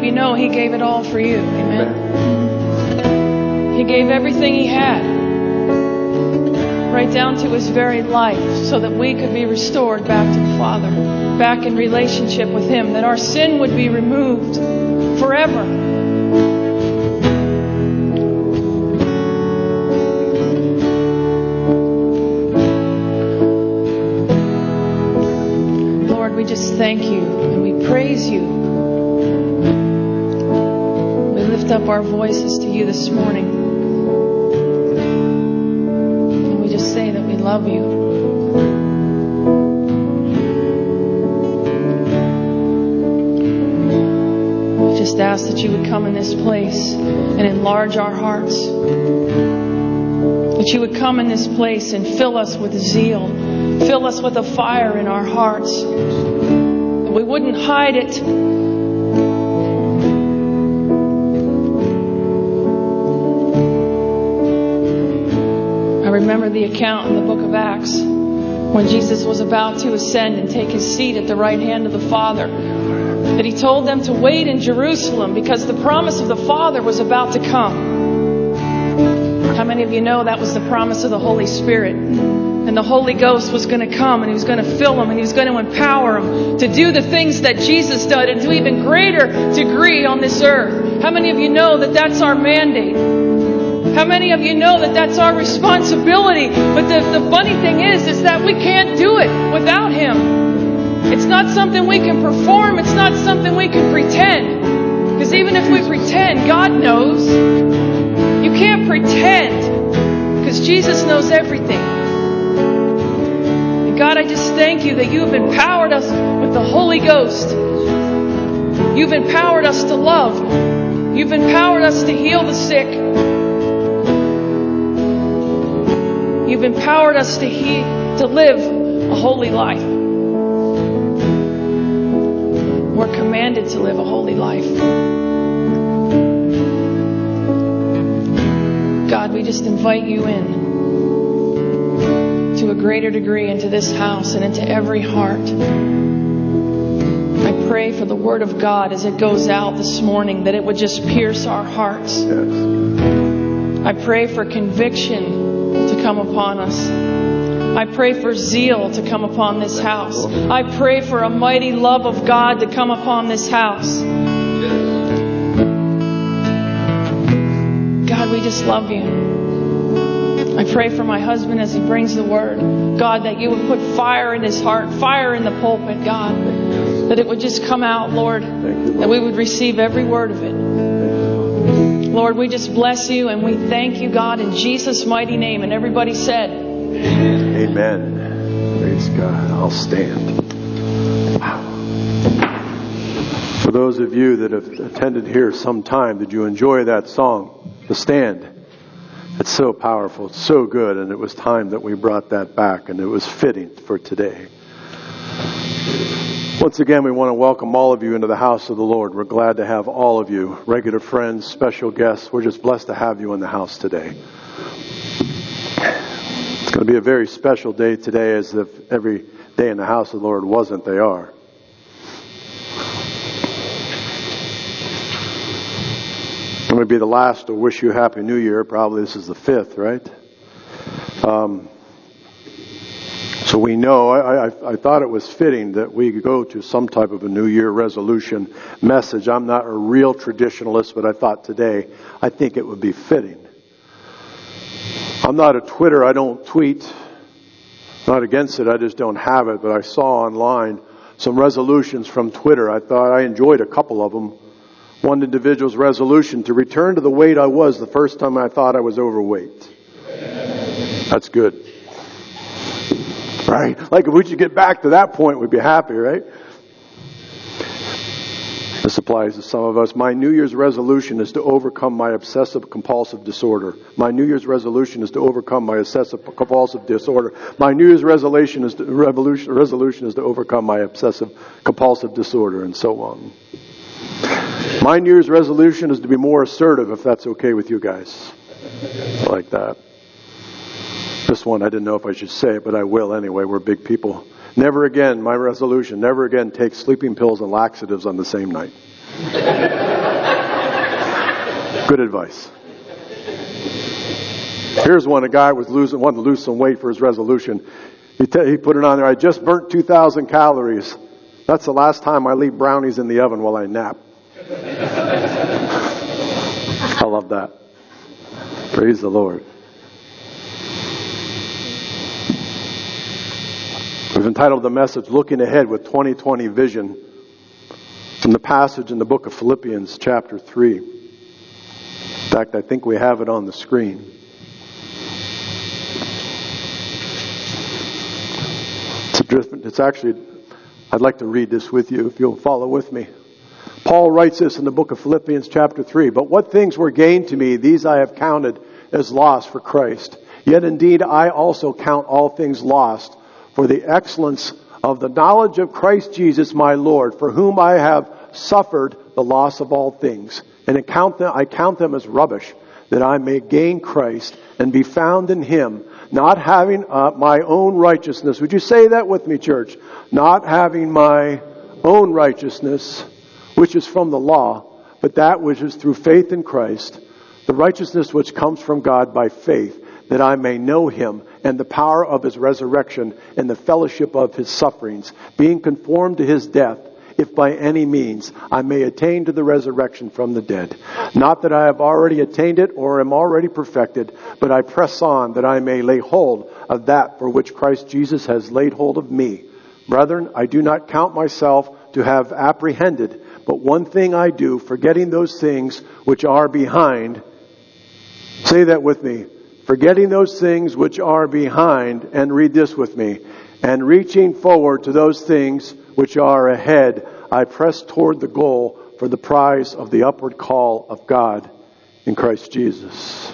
you know He gave it all for you? Amen. He gave everything He had, right down to His very life, so that we could be restored back to the Father, back in relationship with Him, that our sin would be removed forever. Lord, we just thank You and we praise You. We lift up our voices to You this morning. Say that we love You. We just ask that You would come in this place and enlarge our hearts. That You would come in this place and fill us with zeal. Fill us with a fire in our hearts. That we wouldn't hide it. I remember the account in the book of Acts when Jesus was about to ascend and take His seat at the right hand of the Father, that He told them to wait in Jerusalem because the promise of the Father was about to come. How many of you know that was the promise of the Holy Spirit? And the Holy Ghost was going to come and He was going to fill them and He was going to empower them to do the things that Jesus did and to even greater degree on this earth. How many of you know that that's our mandate? How many of you know that that's our responsibility? But the funny thing is that we can't do it without Him. It's not something we can perform. It's not something we can pretend. Because even if we pretend, God knows. You can't pretend because Jesus knows everything. And God, I just thank You that You have empowered us with the Holy Ghost. You've empowered us to love. You've empowered us to heal the sick. You've empowered us to live a holy life. We're commanded to live a holy life. God, we just invite You in to a greater degree into this house and into every heart. I pray for the Word of God as it goes out this morning, that it would just pierce our hearts. Yes. I pray for conviction to come upon us. I pray for zeal to come upon this house. I pray for a mighty love of God to come upon this house. God, we just love You. I pray for my husband as he brings the word. God, that You would put fire in his heart, fire in the pulpit, God. That it would just come out, Lord. That we would receive every word of it. Lord, we just bless You and we thank You, God, in Jesus' mighty name. And everybody said, Amen. Praise God. I'll stand. Wow. For those of you that have attended here sometime, did you enjoy that song, The Stand? It's so powerful. It's so good. And it was time that we brought that back. And it was fitting for today. Once again, we want to welcome all of you into the house of the Lord. We're glad to have all of you, regular friends, special guests. We're just blessed to have you in the house today. It's going to be a very special day today, as if every day in the house of the Lord wasn't. They are. I'm going to be the last to wish you a Happy New Year. Probably this is the 5th, right? So we know, I thought it was fitting that we go to some type of a New Year resolution message. I'm not a real traditionalist, but I thought today, I think it would be fitting. I'm not a Twitter, I don't tweet. Not against it, I just don't have it. But I saw online some resolutions from Twitter. I thought I enjoyed a couple of them. One individual's resolution to return to the weight I was the first time I thought I was overweight. That's good. Right? Like if we could get back to that point, we'd be happy, right? This applies to some of us. My New Year's resolution is to overcome my obsessive compulsive disorder. My New Year's resolution is to overcome my obsessive compulsive disorder. My New Year's resolution is to overcome my obsessive compulsive disorder, and so on. My New Year's resolution is to be more assertive, if that's okay with you guys. I like that. This one, I didn't know if I should say it, but I will anyway. We're big people. Never again, my resolution, never again take sleeping pills and laxatives on the same night. Good advice. Here's one. A guy wanted to lose some weight for his resolution. He put it on there. I just burnt 2,000 calories. That's the last time I leave brownies in the oven while I nap. I love that. Praise the Lord. We've entitled the message, Looking Ahead with 2020 Vision, from the passage in the book of Philippians chapter 3. In fact, I think we have it on the screen. I'd like to read this with you if you'll follow with me. Paul writes this in the book of Philippians chapter 3. But what things were gained to me, these I have counted as loss for Christ. Yet indeed I also count all things lost for the excellence of the knowledge of Christ Jesus my Lord, for whom I have suffered the loss of all things. And I count them as rubbish, that I may gain Christ and be found in Him, not having my own righteousness. Would you say that with me, church? Not having my own righteousness, which is from the law, but that which is through faith in Christ, the righteousness which comes from God by faith, that I may know Him and the power of His resurrection and the fellowship of His sufferings, being conformed to His death, if by any means I may attain to the resurrection from the dead. Not that I have already attained it or am already perfected, but I press on that I may lay hold of that for which Christ Jesus has laid hold of me. Brethren, I do not count myself to have apprehended, but one thing I do, forgetting those things which are behind. Say that with me. Forgetting those things which are behind, and read this with me. And reaching forward to those things which are ahead, I press toward the goal for the prize of the upward call of God in Christ Jesus.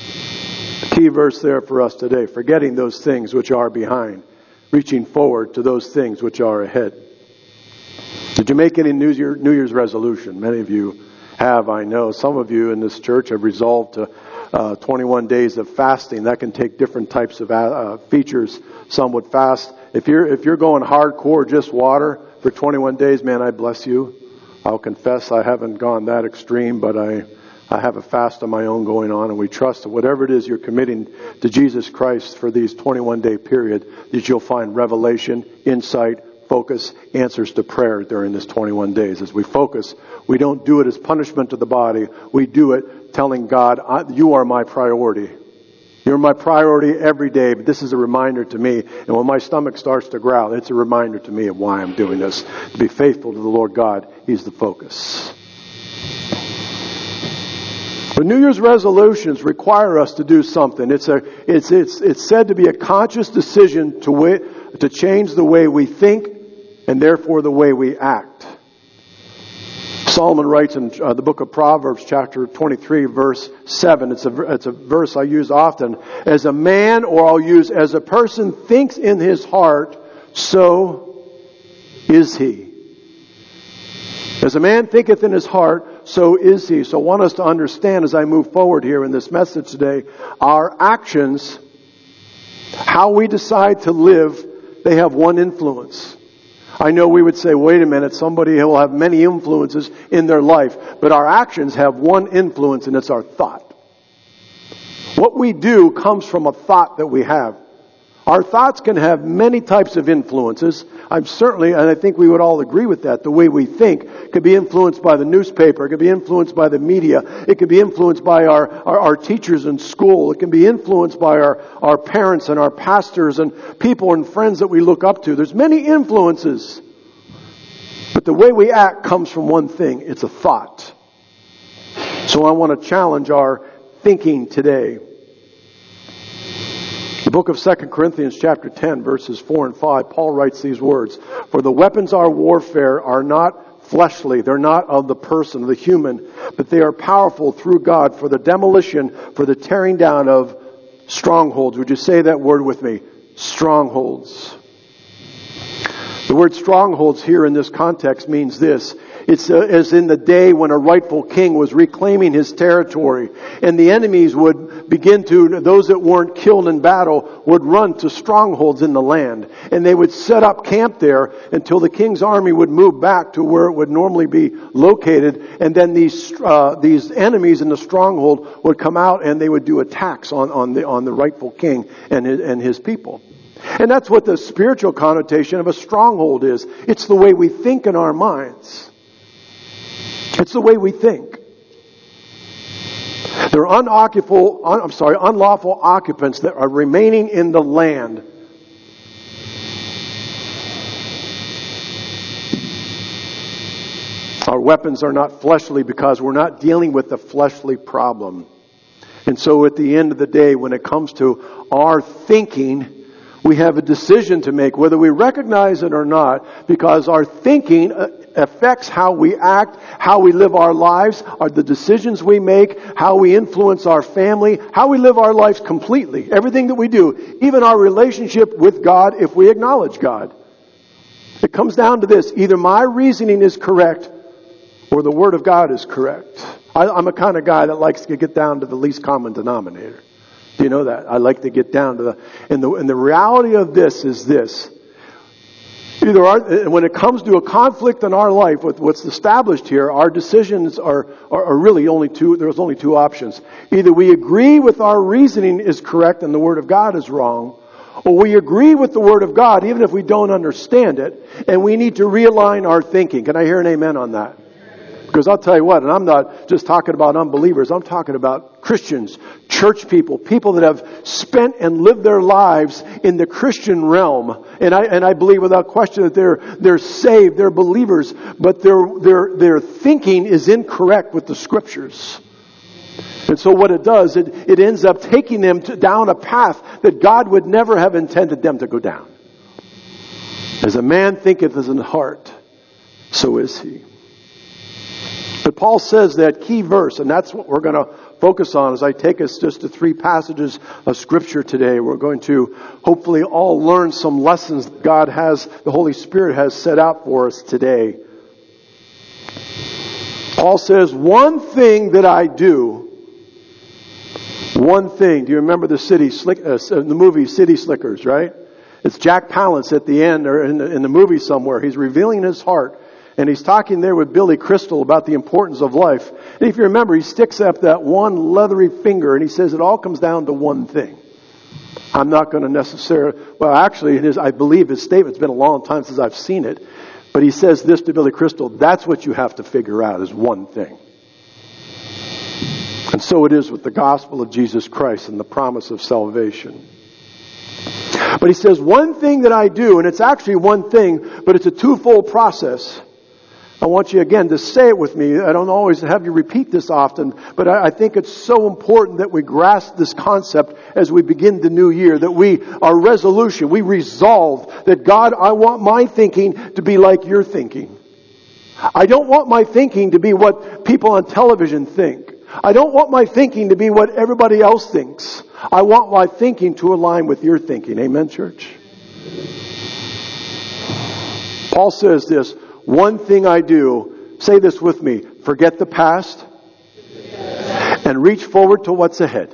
The key verse there for us today. Forgetting those things which are behind, reaching forward to those things which are ahead. Did you make any New Year's resolution? Many of you have, I know. Some of you in this church have resolved to 21 days of fasting. That can take different types of features. Some would fast. If you're going hardcore, just water for 21 days, man, I bless you. I'll confess I haven't gone that extreme, but I have a fast of my own going on, and we trust that whatever it is you're committing to Jesus Christ for these 21-day period, that you'll find revelation, insight, focus, answers to prayer during this 21 days. As we focus, we don't do it as punishment to the body. We do it telling God, you are my priority. You're my priority every day, but this is a reminder to me. And when my stomach starts to growl, it's a reminder to me of why I'm doing this. To be faithful to the Lord God, He's the focus. The New Year's resolutions require us to do something. It's said to be a conscious decision to change the way we think and therefore the way we act. Solomon writes in the book of Proverbs, chapter 23, verse 7. It's a verse I use often. As a man, or I'll use, as a person thinks in his heart, so is he. As a man thinketh in his heart, so is he. So I want us to understand as I move forward here in this message today, our actions, how we decide to live, they have one influence. I know we would say, wait a minute, somebody will have many influences in their life. But our actions have one influence, and it's our thought. What we do comes from a thought that we have. Our thoughts can have many types of influences. And I think we would all agree with that. The way we think could be influenced by the newspaper. It could be influenced by the media. It could be influenced by our teachers in school. It can be influenced by our parents and our pastors and people and friends that we look up to. There's many influences. But the way we act comes from one thing. It's a thought. So I want to challenge our thinking today. The book of 2 Corinthians chapter 10 verses 4 and 5, Paul writes these words. For the weapons of our warfare are not fleshly. They're not of the person, of the human, but they are powerful through God for the demolition, for the tearing down of strongholds. Would you say that word with me? Strongholds. The word strongholds here in this context means this. It's as in the day when a rightful king was reclaiming his territory, and the enemies would begin to, those that weren't killed in battle, would run to strongholds in the land. And they would set up camp there until the king's army would move back to where it would normally be located. And then these enemies in the stronghold would come out and they would do attacks on the rightful king and his people. And that's what the spiritual connotation of a stronghold is. It's the way we think in our minds. It's the way we think. They're unlawful occupants that are remaining in the land. Our weapons are not fleshly because we're not dealing with the fleshly problem. And so at the end of the day, when it comes to our thinking, we have a decision to make, whether we recognize it or not, because our thinking affects how we act, how we live our lives, are the decisions we make, how we influence our family, how we live our lives completely. Everything that we do, even our relationship with God, if we acknowledge God. It comes down to this: either my reasoning is correct or the Word of God is correct. I'm a kind of guy that likes to get down to the least common denominator. Do you know that? I like to get down to and the reality of this is this. When it comes to a conflict in our life with what's established here, our decisions are really only two. There's only two options. Either we agree with our reasoning is correct and the Word of God is wrong, or we agree with the Word of God even if we don't understand it, and we need to realign our thinking. Can I hear an amen on that? Because I'll tell you what, and I'm not just talking about unbelievers, I'm talking about Christians, church people, people that have spent and lived their lives in the Christian realm. And I believe without question that they're saved, they're believers, but their thinking is incorrect with the Scriptures. And so what it does, it ends up taking them down a path that God would never have intended them to go down. As a man thinketh in his heart, so is he. But Paul says that key verse, and that's what we're going to focus on as I take us just to 3 passages of Scripture today. We're going to hopefully all learn some lessons that God has, the Holy Spirit has set out for us today. Paul says, one thing that I do, one thing. Do you remember the movie City Slickers, right? It's Jack Palance at the end, or in the movie somewhere. He's revealing his heart. And he's talking there with Billy Crystal about the importance of life. And if you remember, he sticks up that one leathery finger and he says it all comes down to one thing. I'm not going to necessarily, well actually I believe his statement, it's been a long time since I've seen it, but he says this to Billy Crystal: that's what you have to figure out, is one thing. And so it is with the gospel of Jesus Christ and the promise of salvation. But he says, one thing that I do, and it's actually one thing, but it's a twofold process. I want you again to say it with me. I don't always have you repeat this often, but I think it's so important that we grasp this concept as we begin the new year, that our resolution, we resolve that God, I want my thinking to be like your thinking. I don't want my thinking to be what people on television think. I don't want my thinking to be what everybody else thinks. I want my thinking to align with your thinking. Amen, church? Paul says this: one thing I do, say this with me, forget the past and reach forward to what's ahead.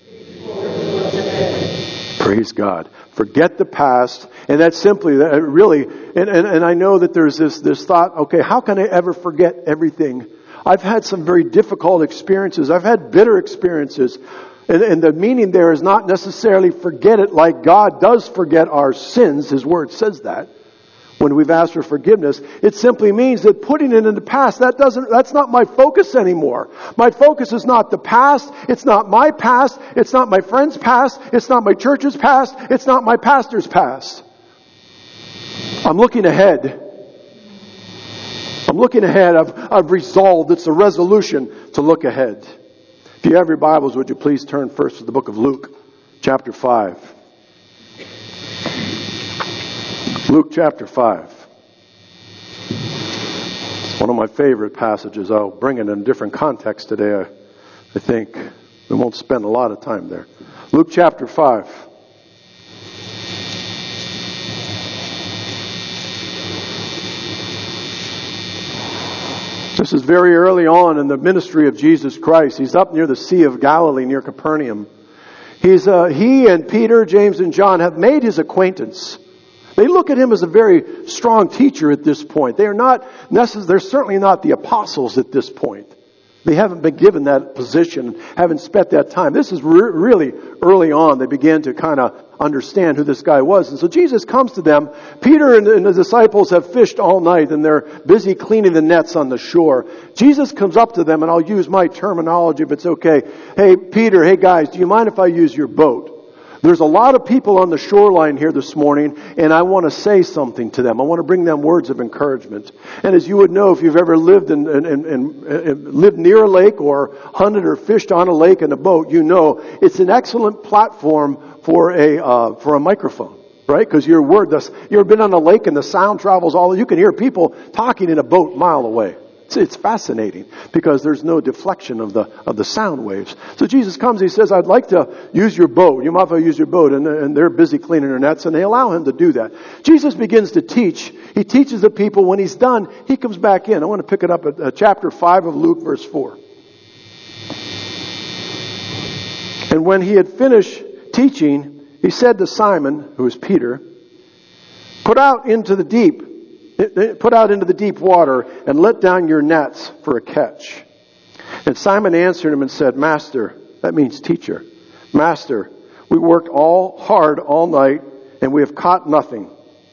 Praise God. Forget the past, and that's simply, really, and I know that there's this thought, okay, how can I ever forget everything? I've had some very difficult experiences. I've had bitter experiences. And the meaning there is not necessarily forget it like God does forget our sins. His Word says that. When we've asked for forgiveness, it simply means that putting it in the past, that's not my focus anymore. My focus is not the past. It's not my past. It's not my friend's past. It's not my church's past. It's not my pastor's past. I'm looking ahead. I'm looking ahead. I've resolved. It's a resolution to look ahead. If you have your Bibles, would you please turn first to the book of Luke, chapter 5. Luke chapter 5. It's one of my favorite passages. I'll bring it in a different context today. I think we won't spend a lot of time there. Luke chapter 5. This is very early on in the ministry of Jesus Christ. He's up near the Sea of Galilee, near Capernaum. He and Peter, James, and John have made his acquaintance. They look at him as a very strong teacher at this point. They're certainly not the apostles at this point. They haven't been given that position, haven't spent that time. This is really early on. They began to kind of understand who this guy was. And so Jesus comes to them. Peter and the disciples have fished all night and they're busy cleaning the nets on the shore. Jesus comes up to them, and I'll use my terminology if it's okay. Hey, Peter, hey guys, do you mind if I use your boat? There's a lot of people on the shoreline here this morning, and I want to say something to them. I want to bring them words of encouragement. And as you would know, if you've ever lived lived near a lake or hunted or fished on a lake in a boat, you know it's an excellent platform for a microphone, right? Because you've been on a lake and the sound travels you can hear people talking in a boat a mile away. It's fascinating because there's no deflection of the sound waves. So Jesus comes, he says, I'd like to use your boat. You might as well use your boat. And they're busy cleaning their nets, and they allow him to do that. Jesus begins to teach. He teaches the people. When he's done, he comes back in. I want to pick it up at chapter 5 of Luke, verse 4. And when he had finished teaching, he said to Simon, who is Peter, Put out into the deep water and let down your nets for a catch. And Simon answered him and said, Master, that means teacher, Master, we worked hard all night and we have caught nothing.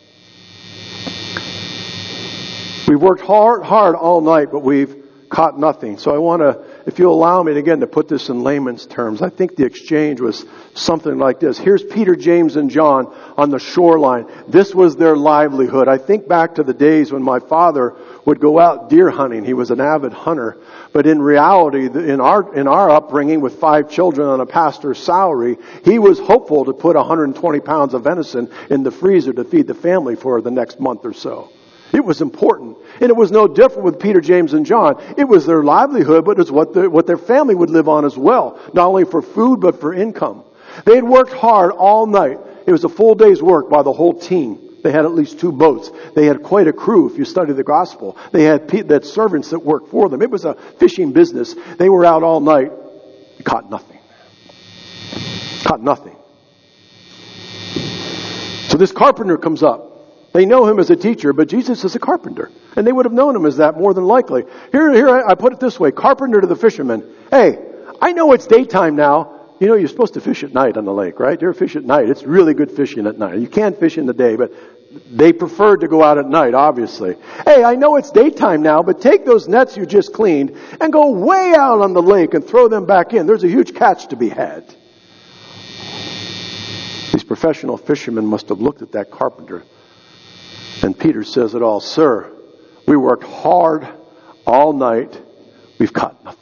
We've worked hard all night, but we've caught nothing. So I want to, if you'll allow me again to put this in layman's terms, I think the exchange was something like this. Here's Peter, James, and John on the shoreline. This was their livelihood. I think back to the days when my father would go out deer hunting. He was an avid hunter. But in reality, in our upbringing with 5 children on a pastor's salary, he was hopeful to put 120 pounds of venison in the freezer to feed the family for the next month or so. It was important. And it was no different with Peter, James, and John. It was their livelihood, but it's what their family would live on as well. Not only for food, but for income. They had worked hard all night. It was a full day's work by the whole team. They had at least 2 boats. They had quite a crew if you study the gospel. They had servants that worked for them. It was a fishing business. They were out all night. Caught nothing. Caught nothing. So this carpenter comes up. They know him as a teacher, but Jesus is a carpenter. And they would have known him as that more than likely. Here I put it this way. Carpenter to the fisherman. Hey, I know it's daytime now. You know, you're supposed to fish at night on the lake, right? You're fish at night. It's really good fishing at night. You can't fish in the day, but they preferred to go out at night, obviously. Hey, I know it's daytime now, but take those nets you just cleaned and go way out on the lake and throw them back in. There's a huge catch to be had. These professional fishermen must have looked at that carpenter. And Peter says it all. Sir, we worked hard all night. We've caught nothing.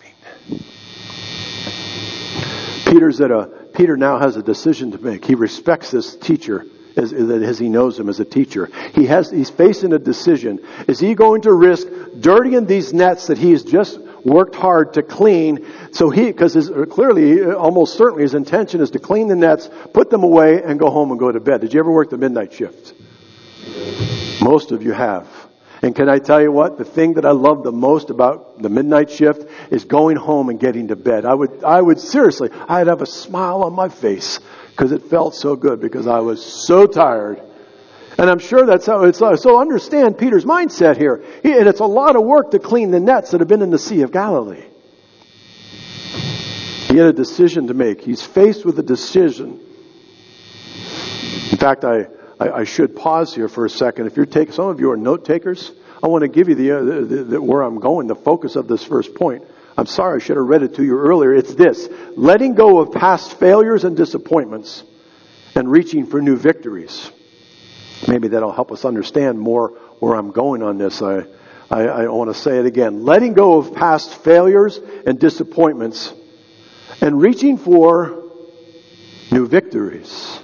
Peter now has a decision to make. He respects this teacher as he knows him as a teacher. He's facing a decision. Is he going to risk dirtying these nets that he's just worked hard to clean? Because clearly, almost certainly, his intention is to clean the nets, put them away, and go home and go to bed. Did you ever work the midnight shift? Most of you have. And can I tell you what? The thing that I love the most about the midnight shift is going home and getting to bed. I would seriously, I'd have a smile on my face because it felt so good because I was so tired. And I'm sure that's how it's. So understand Peter's mindset here. And it's a lot of work to clean the nets that have been in the Sea of Galilee. He had a decision to make. He's faced with a decision. In fact, I should pause here for a second. If you're some of you are note takers, I want to give you where I'm going, the focus of this first point. I'm sorry I should have read it to you earlier. It's this: letting go of past failures and disappointments and reaching for new victories. Maybe that'll help us understand more where I'm going on this. I want to say it again. Letting go of past failures and disappointments and reaching for new victories.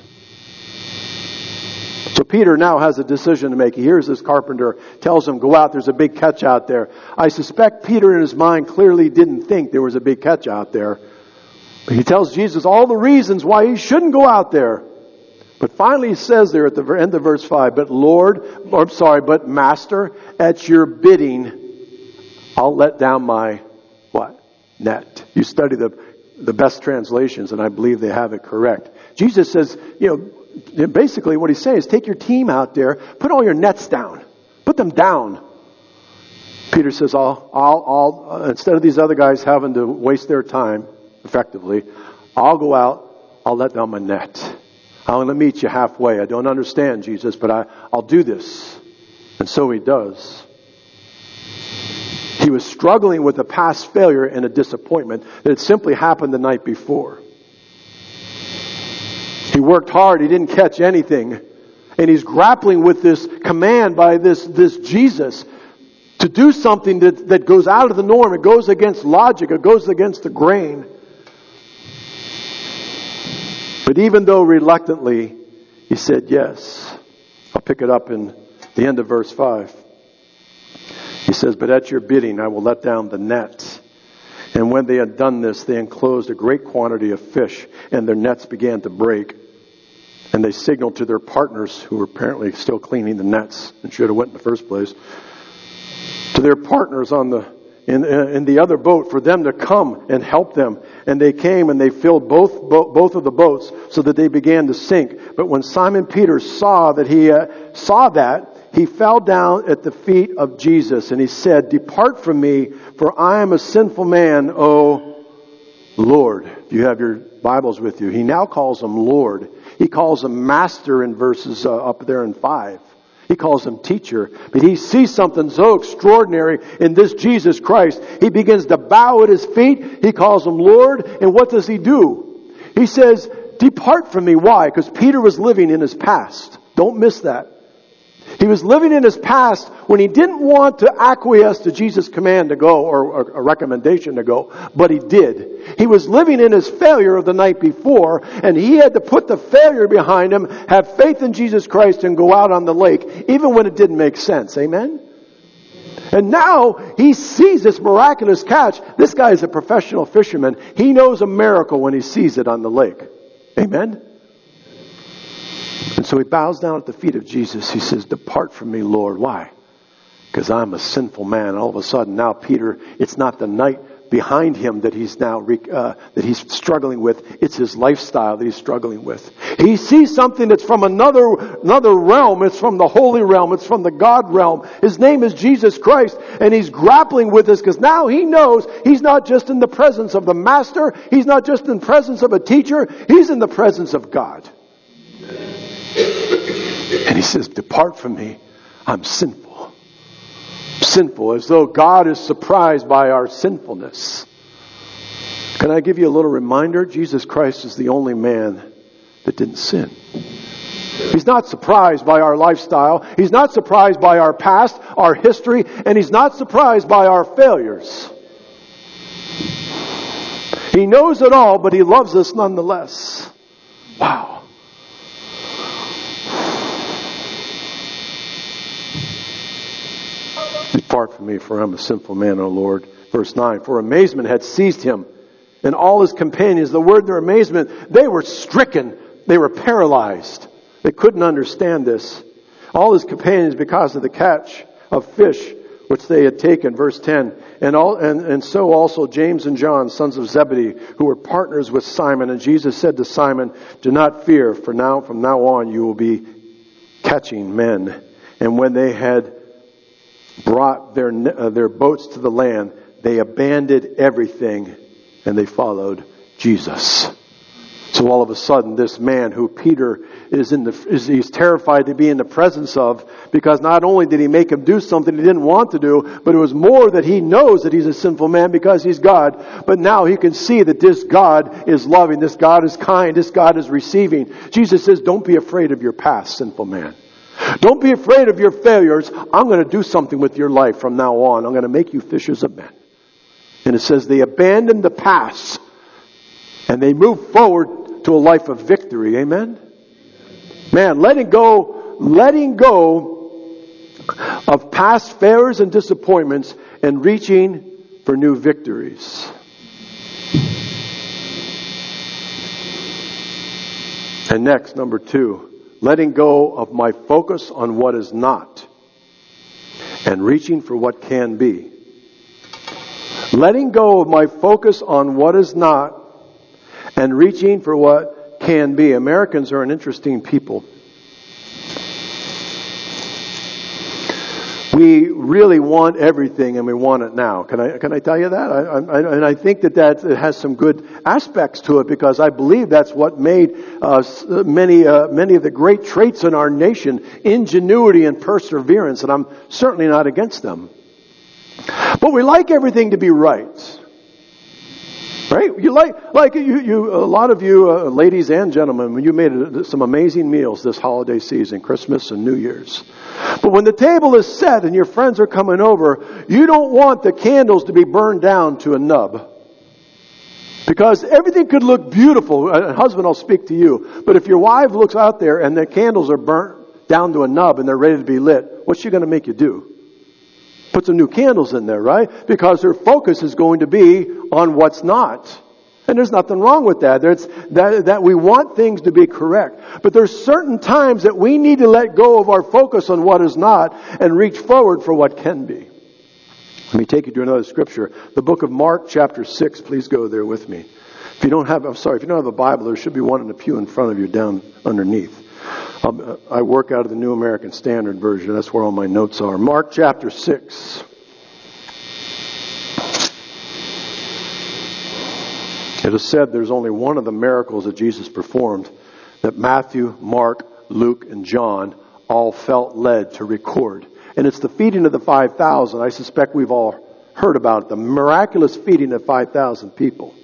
So Peter now has a decision to make. He hears this carpenter, tells him, go out, there's a big catch out there. I suspect Peter in his mind clearly didn't think there was a big catch out there. But he tells Jesus all the reasons why he shouldn't go out there. But finally he says there at the end of verse 5, but Master, at your bidding, I'll let down my, what? Net. You study the best translations, and I believe they have it correct. Jesus says, basically what he's saying is take your team out there, put all your nets down. Put them down. Peter says, I'll instead of these other guys having to waste their time, effectively, I'll go out, I'll let down my net. I'm going to meet you halfway. I don't understand, Jesus, but I'll do this. And so he does. He was struggling with a past failure and a disappointment that had simply happened the night before. He worked hard. He didn't catch anything. And he's grappling with this command by this Jesus to do something that goes out of the norm. It goes against logic. It goes against the grain. But even though reluctantly, he said yes. I'll pick it up in the end of verse 5. He says, but at your bidding I will let down the net. And when they had done this, they enclosed a great quantity of fish, and their nets began to break. And they signaled to their partners, who were apparently still cleaning the nets and should have went in the first place, to their partners in the other boat for them to come and help them. And they came and they filled both of the boats so that they began to sink. But when Simon Peter saw that, he fell down at the feet of Jesus and he said, depart from me, for I am a sinful man, O Lord. If you have your Bibles with you, he now calls him Lord. He calls him Master in verses up there in 5. He calls him teacher. But he sees something so extraordinary in this Jesus Christ. He begins to bow at his feet. He calls him Lord. And what does he do? He says, depart from me. Why? Because Peter was living in his past. Don't miss that. He was living in his past when he didn't want to acquiesce to Jesus' command to go, or a recommendation to go, but he did. He was living in his failure of the night before, and he had to put the failure behind him, have faith in Jesus Christ, and go out on the lake, even when it didn't make sense. Amen? And now he sees this miraculous catch. This guy is a professional fisherman. He knows a miracle when he sees it on the lake. Amen? And so he bows down at the feet of Jesus. He says, depart from me, Lord. Why? Because I'm a sinful man. All of a sudden now Peter, it's not the night behind him that he's now that he's struggling with. It's his lifestyle that he's struggling with. He sees something that's from another realm. It's from the holy realm. It's from the God realm. His name is Jesus Christ. And he's grappling with this because now he knows he's not just in the presence of the Master. He's not just in the presence of a teacher. He's in the presence of God. And he says, depart from me. I'm sinful. Sinful, as though God is surprised by our sinfulness. Can I give you a little reminder? Jesus Christ is the only man that didn't sin. He's not surprised by our lifestyle. He's not surprised by our past, our history, and he's not surprised by our failures. He knows it all, but he loves us nonetheless. Wow. Depart from me, for I'm a sinful man, O Lord. Verse 9, for amazement had seized him and all his companions. The word their amazement, they were stricken. They were paralyzed. They couldn't understand this. All his companions, because of the catch of fish which they had taken. Verse 10, and so also James and John, sons of Zebedee, who were partners with Simon. And Jesus said to Simon, do not fear, for from now on you will be catching men. And when they had brought their boats to the land, they abandoned everything and they followed Jesus. So all of a sudden, this man who Peter he's terrified to be in the presence of, because not only did he make him do something he didn't want to do, but it was more that he knows that he's a sinful man because he's God. But now he can see that this God is loving, this God is kind, this God is receiving. Jesus says, don't be afraid of your past, sinful man. Don't be afraid of your failures. I'm going to do something with your life from now on. I'm going to make you fishers of men. And it says they abandoned the past and they moved forward to a life of victory. Amen? Man, letting go of past failures and disappointments and reaching for new victories. And next, number 2. Letting go of my focus on what is not and reaching for what can be. Letting go of my focus on what is not and reaching for what can be. Americans are an interesting people. We really want everything and we want it now. Can I tell you that? And I think that it has some good aspects to it, because I believe that's what made many of the great traits in our nation: ingenuity and perseverance. And I'm certainly not against them. But we like everything to be right. Right? You like you a lot of you ladies and gentlemen, when you made some amazing meals this holiday season, Christmas and New Year's. But when the table is set and your friends are coming over, you don't want the candles to be burned down to a nub. Because everything could look beautiful. Husband, I'll speak to you. But if your wife looks out there and the candles are burnt down to a nub and they're ready to be lit, what's she going to make you do? Put some new candles in there, right? Because her focus is going to be on what's not. And there's nothing wrong with that. That we want things to be correct. But there's certain times that we need to let go of our focus on what is not and reach forward for what can be. Let me take you to another scripture. The book of Mark, chapter 6. Please go there with me. If you don't have a Bible, there should be one in the pew in front of you down underneath. I work out of the New American Standard Version. That's where all my notes are. Mark chapter 6. It is said there's only one of the miracles that Jesus performed that Matthew, Mark, Luke, and John all felt led to record. And it's the feeding of the 5,000. I suspect we've all heard about it. The miraculous feeding of 5,000 people.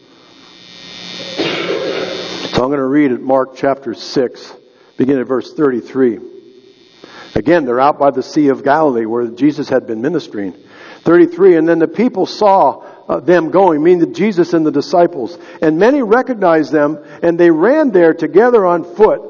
So I'm going to read at Mark chapter 6. Begin at verse 33. Again, they're out by the Sea of Galilee where Jesus had been ministering. 33, and then the people saw them going, meaning Jesus and the disciples. And many recognized them, and they ran there together on foot,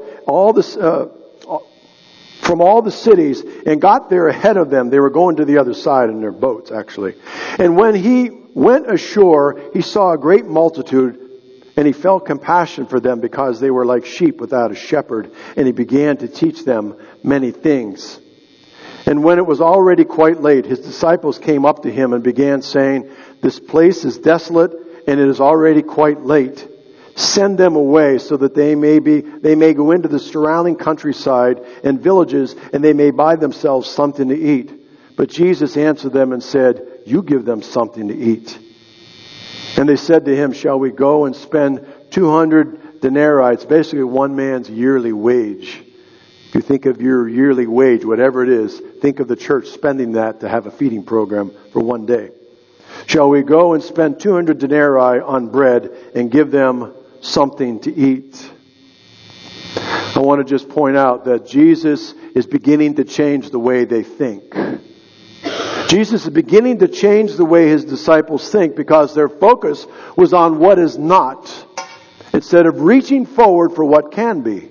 from all the cities, and got there ahead of them. They were going to the other side in their boats, actually. And when he went ashore, he saw a great multitude, and he felt compassion for them because they were like sheep without a shepherd. And he began to teach them many things. And when it was already quite late, his disciples came up to him and began saying, "This place is desolate, and it is already quite late. Send them away so that they may go into the surrounding countryside and villages, and they may buy themselves something to eat." But Jesus answered them and said, "You give them something to eat." And they said to him, "Shall we go and spend 200 denarii?" It's basically one man's yearly wage. If you think of your yearly wage, whatever it is, think of the church spending that to have a feeding program for one day. "Shall we go and spend 200 denarii on bread and give them something to eat?" I want to just point out that Jesus is beginning to change the way they think. Jesus is beginning to change the way his disciples think because their focus was on what is not instead of reaching forward for what can be.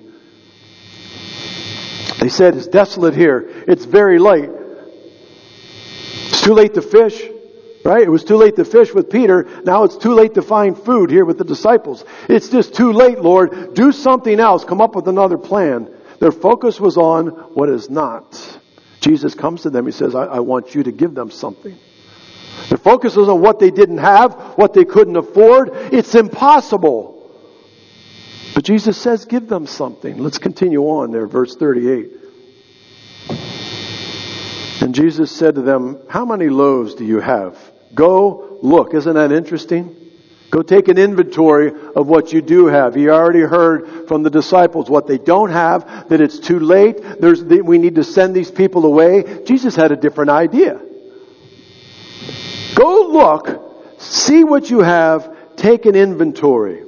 They said, "It's desolate here. It's very late. It's too late to fish." Right? It was too late to fish with Peter. Now it's too late to find food here with the disciples. It's just too late, Lord. Do something else. Come up with another plan. Their focus was on what is not. Jesus comes to them. He says, I want you to give them something. Their focus was on what they didn't have, what they couldn't afford. It's impossible. But Jesus says, give them something. Let's continue on there, verse 38. And Jesus said to them, "How many loaves do you have? Go look." Isn't that interesting? Go take an inventory of what you do have. He already heard from the disciples what they don't have, that it's too late. We need to send these people away. Jesus had a different idea. Go look, see what you have, take an inventory.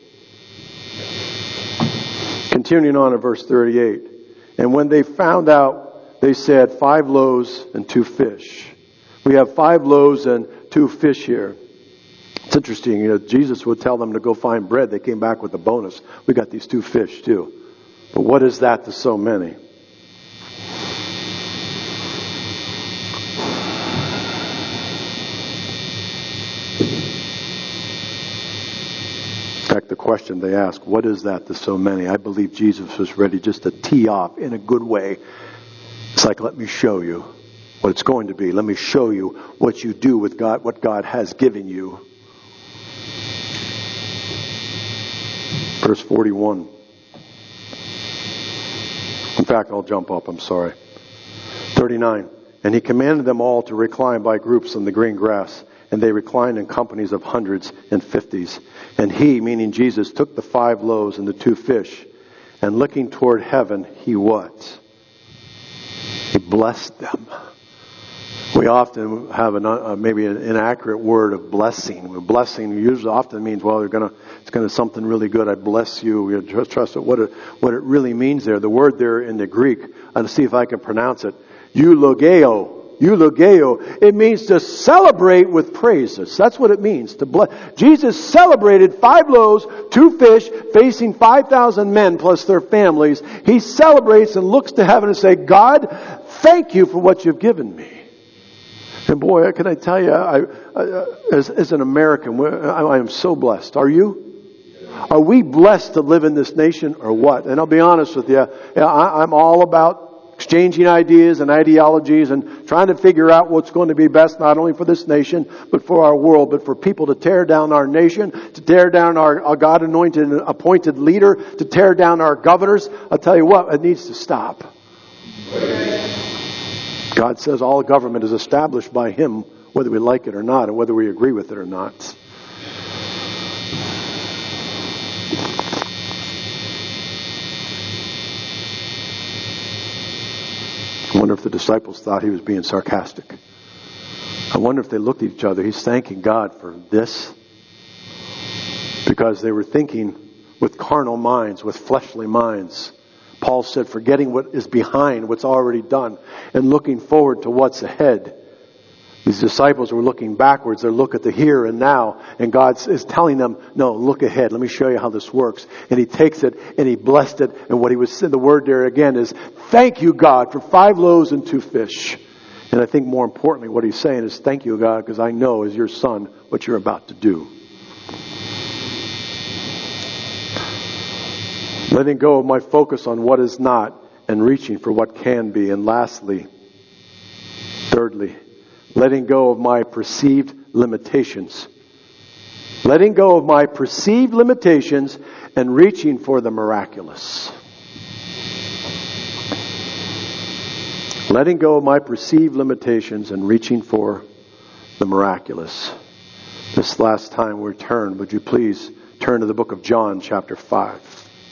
Continuing on in verse 38. And when they found out, they said, 5 loaves and 2 fish. We have 5 loaves and 2 fish here. It's interesting, Jesus would tell them to go find bread. They came back with a bonus. We got these 2 fish too. But what is that to so many? In fact, the question they ask, what is that to so many? I believe Jesus was ready just to tee off in a good way. It's like, let me show you what it's going to be. Let me show you what you do with God, what God has given you. Verse 41. In fact, I'll jump up, I'm sorry. 39. And he commanded them all to recline by groups on the green grass. And they reclined in companies of hundreds and fifties. And he, meaning Jesus, took the 5 loaves and the 2 fish. And looking toward heaven, he what? He blessed them. We often have maybe an inaccurate word of blessing. Blessing usually often means, well, it's going to something really good. I bless you. You trust it. What it really means there. The word there in the Greek, I'll see if I can pronounce it. Eulogeo. Eulogeo. It means to celebrate with praises. That's what it means. To bless. Jesus celebrated 5 loaves, 2 fish, facing 5,000 men plus their families. He celebrates and looks to heaven and says, God, thank you for what you've given me. And boy, can I tell you, as an American, I am so blessed. Are you? Are we blessed to live in this nation or what? And I'll be honest with you, I'm all about exchanging ideas and ideologies and trying to figure out what's going to be best not only for this nation, but for our world, but for people to tear down our nation, to tear down our God-anointed and appointed leader, to tear down our governors. I'll tell you what, it needs to stop. God says all government is established by Him, whether we like it or not, and whether we agree with it or not. I wonder if the disciples thought He was being sarcastic. I wonder if they looked at each other. He's thanking God for this. Because they were thinking with carnal minds, with fleshly minds. Paul said, forgetting what is behind, what's already done, and looking forward to what's ahead. These disciples were looking backwards. They look at the here and now. And God is telling them, no, look ahead. Let me show you how this works. And He takes it and He blessed it. And what He was saying, the word there again is, thank you, God, for 5 loaves and 2 fish. And I think more importantly, what He's saying is, thank you, God, because I know as your son what you're about to do. Letting go of my focus on what is not and reaching for what can be. And lastly, thirdly, letting go of my perceived limitations. Letting go of my perceived limitations and reaching for the miraculous. Letting go of my perceived limitations and reaching for the miraculous. This last time we turn, would you please turn to the book of John, chapter 5.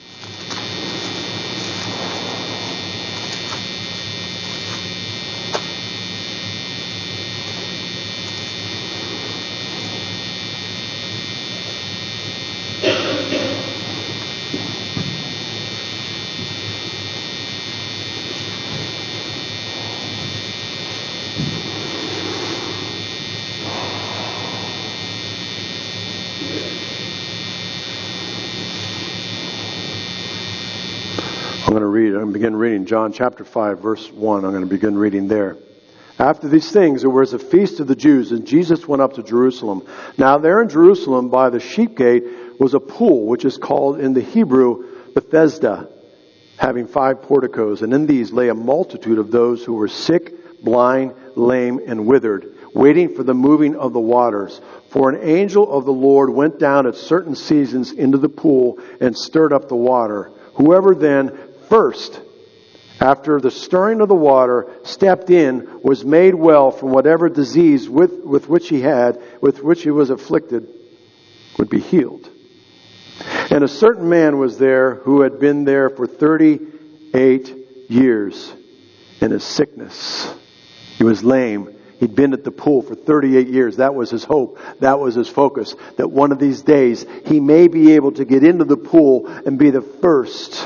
I'm going to begin reading John chapter 5, verse 1. I'm going to begin reading there. After these things, there was a feast of the Jews, and Jesus went up to Jerusalem. Now there in Jerusalem, by the sheep gate, was a pool, which is called in the Hebrew Bethesda, having 5 porticos. And in these lay a multitude of those who were sick, blind, lame, and withered, waiting for the moving of the waters. For an angel of the Lord went down at certain seasons into the pool and stirred up the water. Whoever then first, after the stirring of the water, stepped in, was made well from whatever disease with which he was afflicted, would be healed. And a certain man was there who had been there for 38 years in his sickness. He was lame. He'd been at the pool for 38 years. That was his hope. That was his focus. That one of these days he may be able to get into the pool and be the first.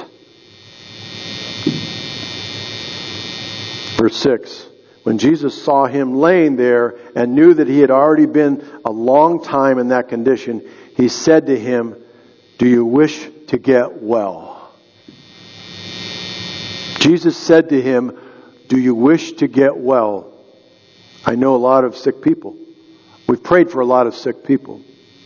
Verse 6. When Jesus saw him laying there and knew that he had already been a long time in that condition, He said to him, "Do you wish to get well?" Jesus said to him, "Do you wish to get well?" I know a lot of sick people. We've prayed for a lot of sick people.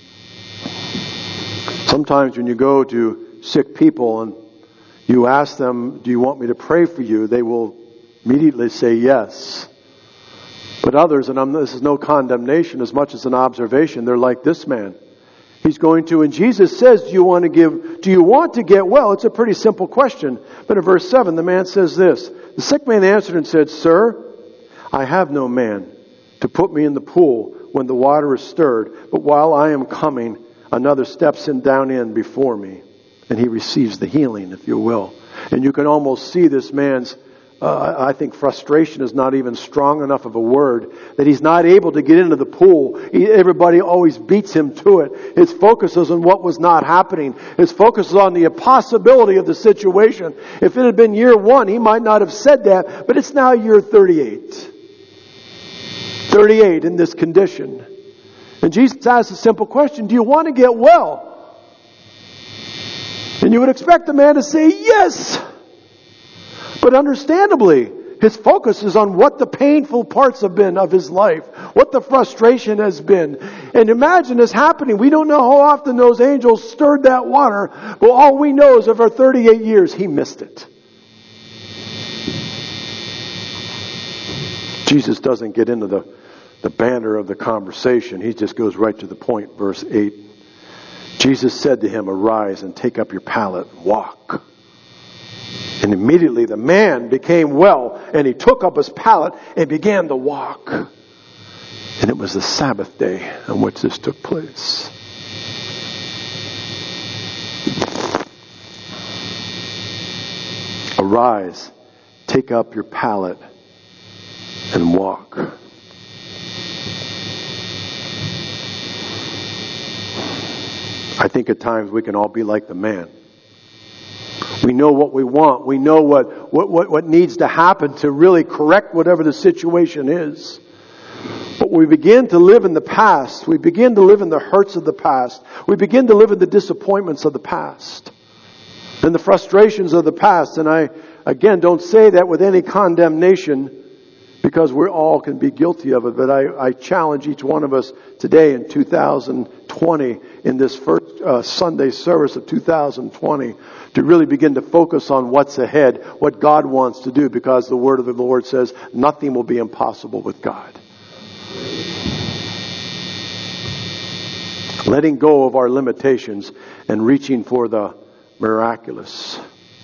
Sometimes when you go to sick people and you ask them, "Do you want me to pray for you?" they will immediately say yes. But others, and this is no condemnation as much as an observation, they're like this man. He's going to, and Jesus says, do you want to get well? It's a pretty simple question. But in verse 7, the man says this. The sick man answered and said, Sir, I have no man to put me in the pool when the water is stirred. But while I am coming, another steps down in before me. And he receives the healing, if you will. And you can almost see this man's, I think frustration is not even strong enough of a word, that he's not able to get into the pool. Everybody always beats him to it. His focus is on what was not happening. His focus is on the impossibility of the situation. If it had been year 1, he might not have said that, but it's now year 38. 38 in this condition. And Jesus asks a simple question, do you want to get well? And you would expect the man to say yes. But understandably, his focus is on what the painful parts have been of his life, what the frustration has been. And imagine this happening. We don't know how often those angels stirred that water, but all we know is over 38 years, he missed it. Jesus doesn't get into the banter of the conversation. He just goes right to the point, verse 8. Jesus said to him, Arise and take up your pallet and walk. And immediately the man became well, and he took up his pallet and began to walk. And it was the Sabbath day on which this took place. Arise, take up your pallet, and walk. I think at times we can all be like the man. We know what we want. We know what needs to happen to really correct whatever the situation is. But we begin to live in the past. We begin to live in the hurts of the past. We begin to live in the disappointments of the past. And the frustrations of the past. And I, again, don't say that with any condemnation, because we all can be guilty of it. But I challenge each one of us today in 2020, in this first Sunday service of 2020, to really begin to focus on what's ahead, what God wants to do, because the word of the Lord says nothing will be impossible with God. Letting go of our limitations and reaching for the miraculous.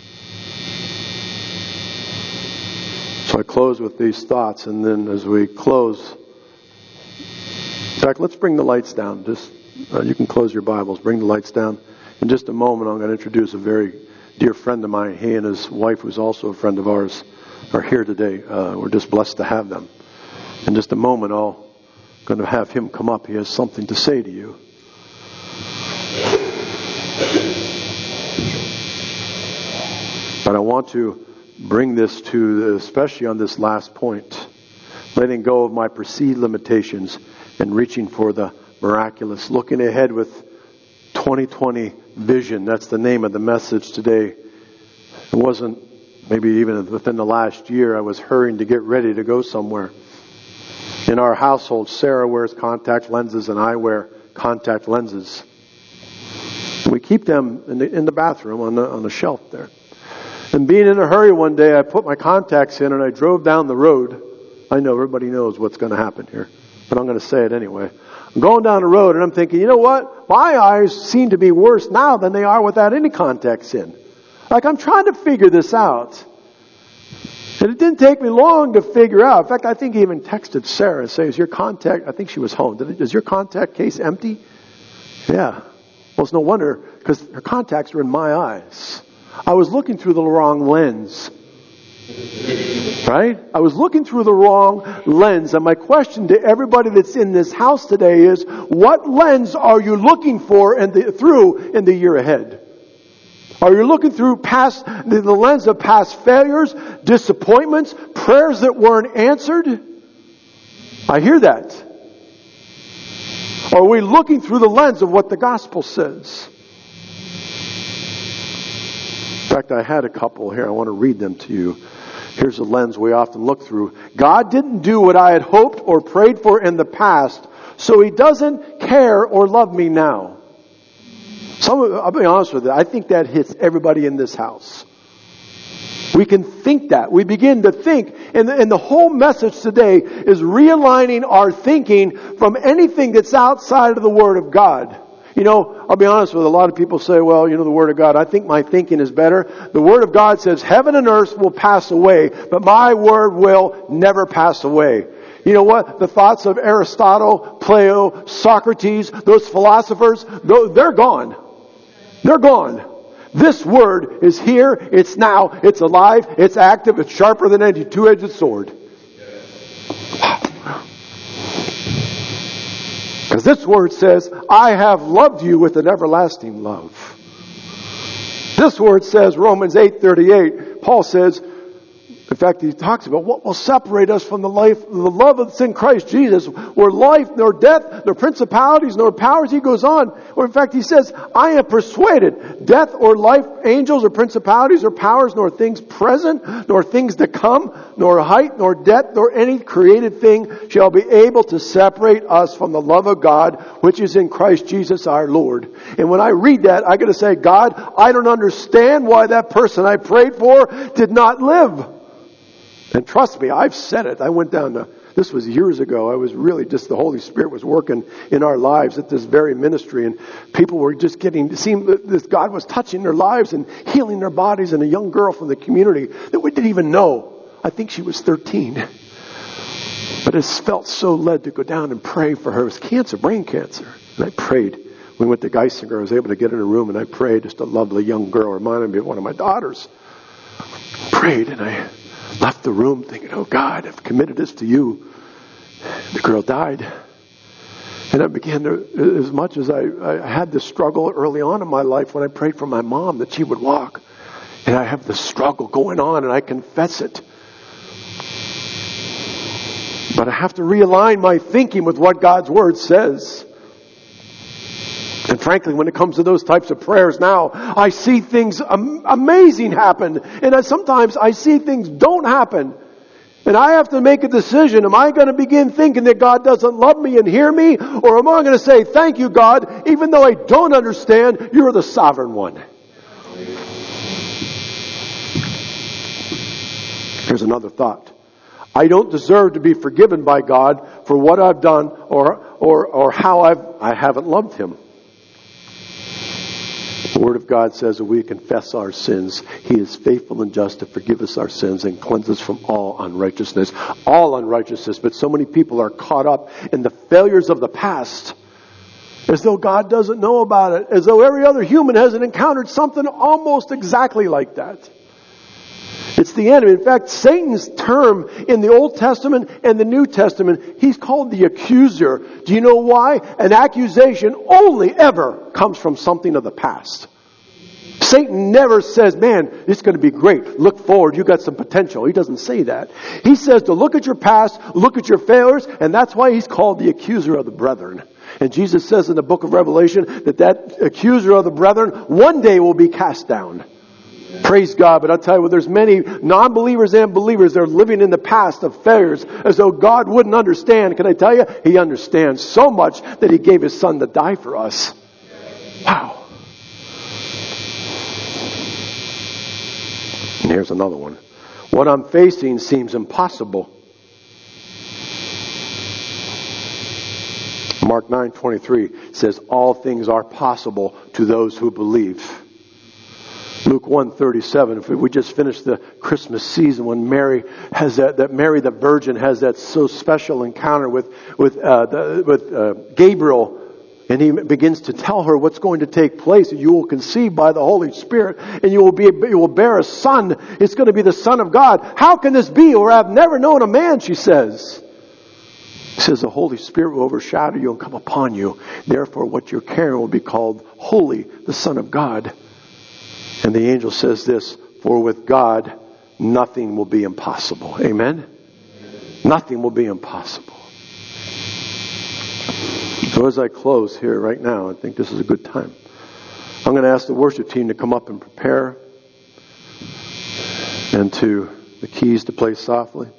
So I close with these thoughts, and then as we close, Zach, let's bring the lights down. Just you can close your Bibles, bring the lights down. In just a moment, I'm going to introduce a very dear friend of mine. He and his wife, who's also a friend of ours, are here today. We're just blessed to have them. In just a moment, I'm going to have him come up. He has something to say to you. But I want to bring this to, especially on this last point, letting go of my perceived limitations and reaching for the miraculous. Looking ahead with 2020 vision. That's the name of the message today. It wasn't maybe even within the last year. I was hurrying to get ready to go somewhere. In our household, Sarah wears contact lenses and I wear contact lenses. We keep them in the bathroom on the shelf there. And being in a hurry one day, I put my contacts in and I drove down the road. I know everybody knows what's going to happen here, but I'm going to say it anyway. I'm going down the road and I'm thinking, you know what? My eyes seem to be worse now than they are without any contacts in. Like, I'm trying to figure this out. And it didn't take me long to figure out. In fact, I think he even texted Sarah and said, is your contact, I think she was home. Is your contact case empty? Yeah. Well, it's no wonder, because her contacts were in my eyes. I was looking through the wrong lens. Right? I was looking through the wrong lens. And my question to everybody that's in this house today is, what lens are you looking for through in the year ahead? Are you looking through the lens of past failures, disappointments, prayers that weren't answered? I hear that. Or are we looking through the lens of what the gospel says? In fact, I had a couple here. I want to read them to you. Here's a lens we often look through. God didn't do what I had hoped or prayed for in the past, so He doesn't care or love me now. I'll be honest with you, I think that hits everybody in this house. We can think that. We begin to think. And the whole message today is realigning our thinking from anything that's outside of the Word of God. You know, I'll be honest with you, a lot of people say, well, you know, the Word of God, I think my thinking is better. The Word of God says, heaven and earth will pass away, but my Word will never pass away. You know what? The thoughts of Aristotle, Plato, Socrates, those philosophers, they're gone. They're gone. This Word is here, it's now, it's alive, it's active, it's sharper than any two-edged sword. Because this Word says, I have loved you with an everlasting love. This Word says, Romans 8:38, Paul says, in fact, he talks about what will separate us from the love that's in Christ Jesus, where life, nor death, nor principalities, nor powers, he goes on. Or in fact, he says, I am persuaded, death or life, angels or principalities or powers, nor things present, nor things to come, nor height, nor depth, nor any created thing shall be able to separate us from the love of God, which is in Christ Jesus our Lord. And when I read that, I got to say, God, I don't understand why that person I prayed for did not live. And trust me, I've said it. I went down to, this was years ago. I was really just, the Holy Spirit was working in our lives at this very ministry. And people were just it seemed that God was touching their lives and healing their bodies. And a young girl from the community that we didn't even know. I think she was 13. But I felt so led to go down and pray for her. It was cancer, brain cancer. And I prayed. We went to Geisinger. I was able to get in a room and I prayed. Just a lovely young girl, reminded me of one of my daughters. Prayed and I left the room thinking, oh God, I've committed this to you. The girl died. And I began to, as much as I had this struggle early on in my life when I prayed for my mom that she would walk. And I have this struggle going on and I confess it. But I have to realign my thinking with what God's Word says. And frankly, when it comes to those types of prayers now, I see things amazing happen. And sometimes I see things don't happen. And I have to make a decision. Am I going to begin thinking that God doesn't love me and hear me? Or am I going to say, thank you, God, even though I don't understand, you're the sovereign one. Here's another thought. I don't deserve to be forgiven by God for what I've done or how I haven't loved Him. The Word of God says that we confess our sins. He is faithful and just to forgive us our sins and cleanse us from all unrighteousness. All unrighteousness. But so many people are caught up in the failures of the past, as though God doesn't know about it, as though every other human hasn't encountered something almost exactly like that. It's the enemy. In fact, Satan's term in the Old Testament and the New Testament, he's called the accuser. Do you know why? An accusation only ever comes from something of the past. Satan never says, man, it's going to be great. Look forward. You got some potential. He doesn't say that. He says to look at your past, look at your failures, and that's why he's called the accuser of the brethren. And Jesus says in the book of Revelation that accuser of the brethren one day will be cast down. Praise God. But I'll tell you what, there's many non-believers and believers that are living in the past of failures as though God wouldn't understand. Can I tell you? He understands so much that He gave His Son to die for us. Wow. And here's another one. What I'm facing seems impossible. Mark 9:23 says, all things are possible to those who believe. Luke 1:37. If we just finished the Christmas season when Mary has that Mary the Virgin has that so special encounter with Gabriel, and he begins to tell her what's going to take place. You will conceive by the Holy Spirit, and you will bear a son. It's going to be the Son of God. How can this be? Or I've never known a man, she says. He says the Holy Spirit will overshadow you and come upon you. Therefore, what you're carrying will be called Holy, the Son of God. And the angel says this, for with God, nothing will be impossible. Amen? Nothing will be impossible. So as I close here right now, I think this is a good time. I'm going to ask the worship team to come up and prepare, and to the keys to play softly.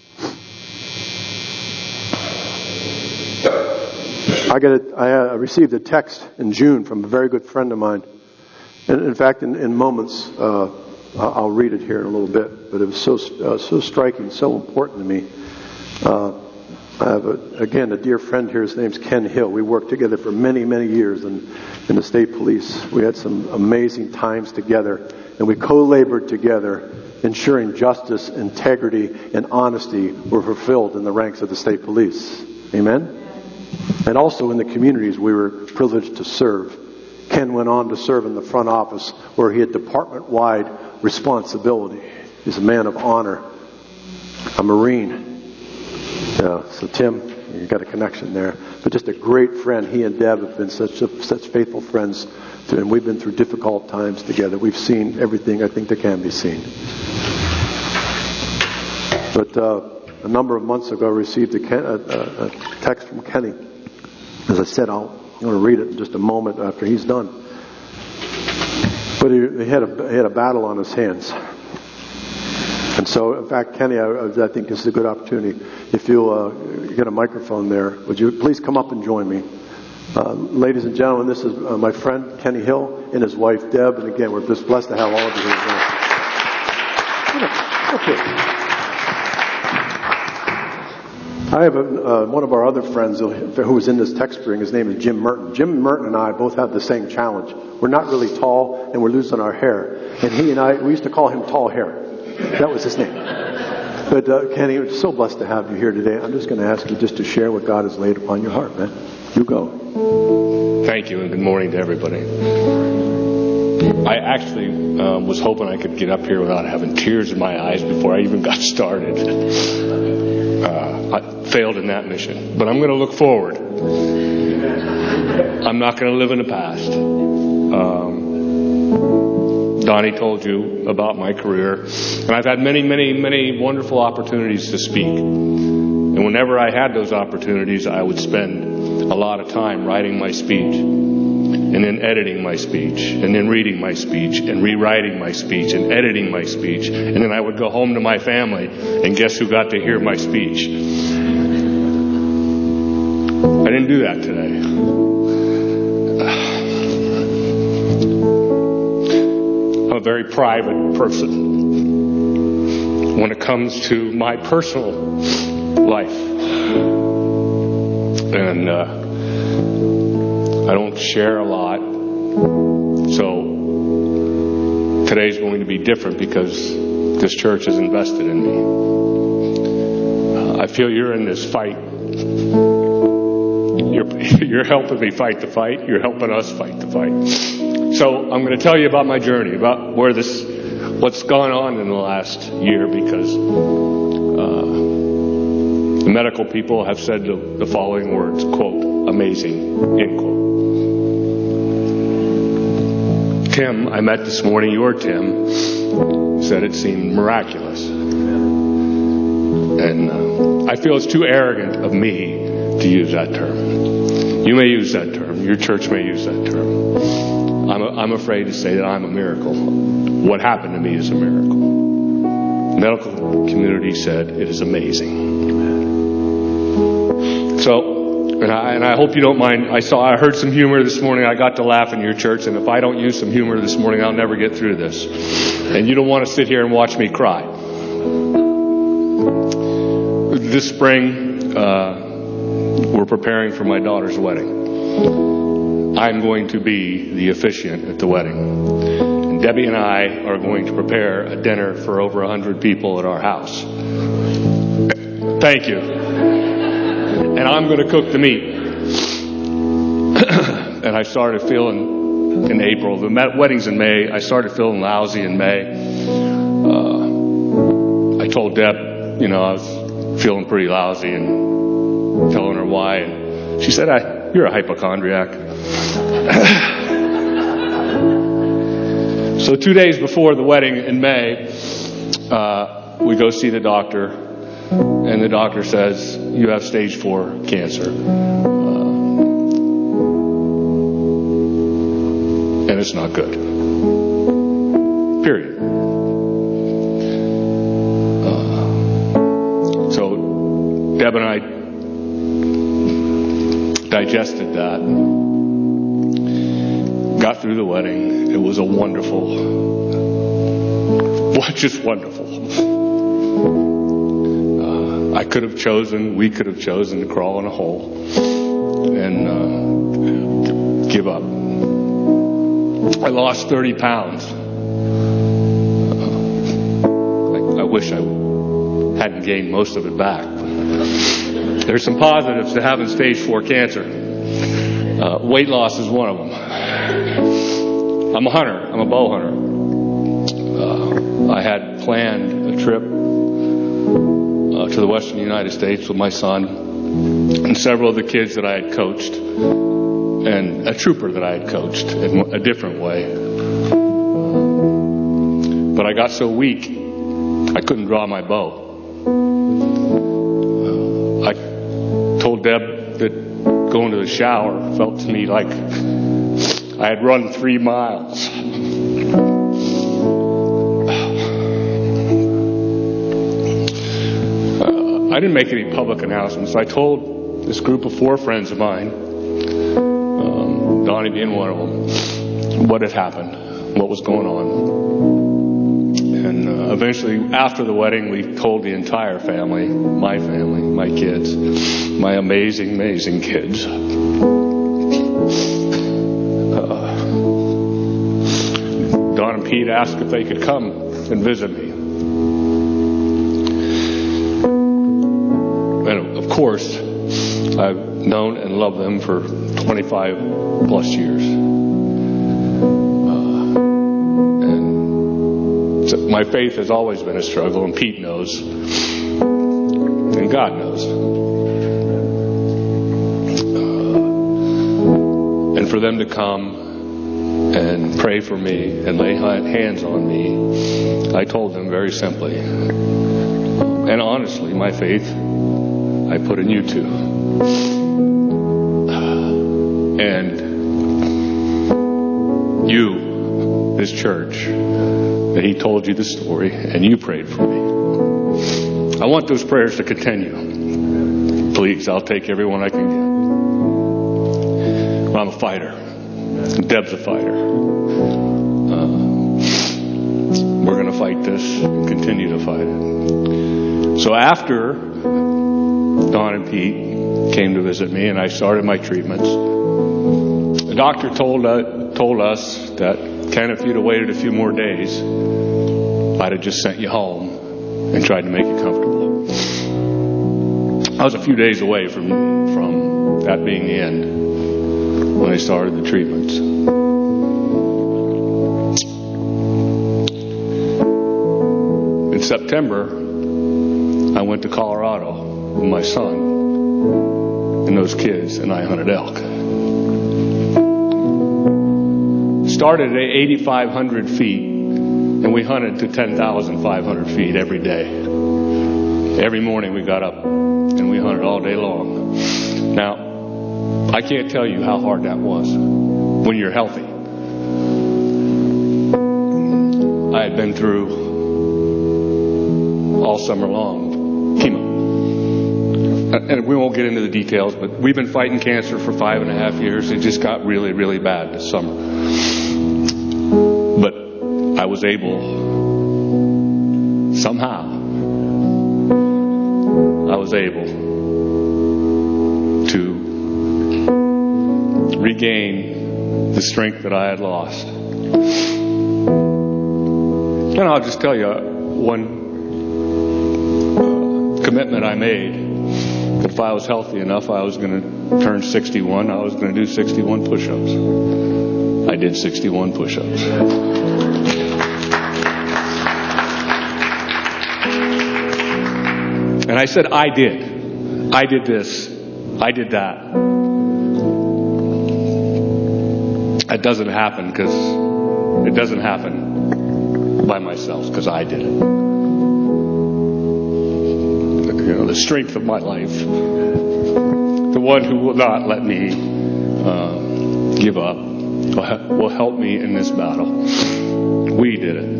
I received a text in June from a very good friend of mine. And in fact, in moments, I'll read it here in a little bit, but it was so striking, so important to me. I have, again, a dear friend here. His name's Ken Hill. We worked together for many, many years in the state police. We had some amazing times together, and we co-labored together, ensuring justice, integrity, and honesty were fulfilled in the ranks of the state police. Amen? And also in the communities we were privileged to serve. Ken went on to serve in the front office where he had department-wide responsibility. He's a man of honor, a Marine. Yeah, so Tim, you got a connection there. But just a great friend. He and Deb have been such faithful friends, and we've been through difficult times together. We've seen everything I think that can be seen. But a number of months ago, I received a text from Kenny. As I said, I'm going to read it in just a moment after he's done. But he had a battle on his hands. And so, in fact, Kenny, I think this is a good opportunity. If you'll get a microphone there, would you please come up and join me? Ladies and gentlemen, this is my friend Kenny Hill and his wife Deb. And again, we're just blessed to have all of you here. I have one of our other friends who was in this text string. His name is Jim Merton. Jim Merton and I both have the same challenge. We're not really tall, and we're losing our hair. And he and I, we used to call him Tall Hair. That was his name. But Kenny, we're so blessed to have you here today. I'm just going to ask you just to share what God has laid upon your heart, man. You go. Thank you, and good morning to everybody. I actually was hoping I could get up here without having tears in my eyes before I even got started. I failed in that mission. But I'm going to look forward. I'm not going to live in the past. Donnie told you about my career. And I've had many, many, many wonderful opportunities to speak. And whenever I had those opportunities, I would spend a lot of time writing my speech, and then editing my speech, and then reading my speech, and rewriting my speech, and editing my speech. And then I would go home to my family, and guess who got to hear my speech? I didn't do that today. I'm a very private person when it comes to my personal life. And I don't share a lot. So today's going to be different because this church has invested in me. I feel you're in this fight. You're helping me fight the fight. You're helping us fight the fight. So I'm going to tell you about my journey, about what's gone on in the last year, because the medical people have said the following words, quote, amazing, end quote. Tim, I met this morning, your Tim, said it seemed miraculous. And I feel it's too arrogant of me to use that term. You may use that term. Your church may use that term. I'm afraid to say that I'm a miracle. What happened to me is a miracle. The medical community said it is amazing. So, and I hope you don't mind. I heard some humor this morning. I got to laugh in your church, and if I don't use some humor this morning, I'll never get through this. And you don't want to sit here and watch me cry. This spring, we're preparing for my daughter's wedding. I'm going to be the officiant at the wedding. And Debbie and I are going to prepare a dinner for over 100 people at our house. Thank you. And I'm going to cook the meat. And I started feeling in April. The wedding's in May. I started feeling lousy in May. I told Deb, I was feeling pretty lousy, and telling her why. And she said, you're a hypochondriac. So 2 days before the wedding in May, we go see the doctor, and the doctor says, you have stage 4 cancer. And it's not good. Period. So Deb and I digested that, got through the wedding. It was a wonderful, just wonderful. We could have chosen to crawl in a hole and give up. I lost 30 pounds. I wish I hadn't gained most of it back. There's some positives to having stage 4 cancer. Weight loss is one of them. I'm a hunter. I'm a bow hunter. I had planned a trip to the western United States with my son and several of the kids that I had coached and a trooper that I had coached in a different way. But I got so weak, I couldn't draw my bow. I told Deb that going to the shower felt to me like I had run 3 miles. I didn't make any public announcements. I told this group of 4 friends of mine, Donnie being one of them, what had happened, what was going on. And eventually, after the wedding, we told the entire family, my kids, my amazing, amazing kids. Don and Pete asked if they could come and visit me. And of course, I've known and loved them for 25 plus years. And so my faith has always been a struggle, and Pete knows, and God knows. And for them to come and pray for me and lay hands on me, I told them very simply and honestly, my faith I put in you two. And you, this church, that he told you the story and you prayed for me. I want those prayers to continue. Please, I'll take every one I can get. Well, I'm a fighter. Deb's a fighter. We're going to fight this and continue to fight it. So after Don and Pete came to visit me and I started my treatments, the doctor told us that, Ken, if you'd have waited a few more days, I'd have just sent you home and tried to make you comfortable. I was a few days away from that being the end when I started the treatments. In September, I went to Colorado with my son and those kids, and I hunted elk. Started at 8,500 feet, and we hunted to 10,500 feet every day. Every morning we got up and we hunted all day long. Now, I can't tell you how hard that was when you're healthy. I had been through all summer long chemo. And we won't get into the details, but we've been fighting cancer for 5.5 years. It just got really, really bad this summer. But I was able, somehow, to regain the strength that I had lost. And I'll just tell you one commitment I made. That if I was healthy enough, I was going to turn 61. I was going to do 61 push-ups. I did 61 push-ups. And I said, I did. I did this. I did that. It doesn't happen by myself because I did it. The strength of my life, the one who will not let me give up, will help me in this battle. We did it.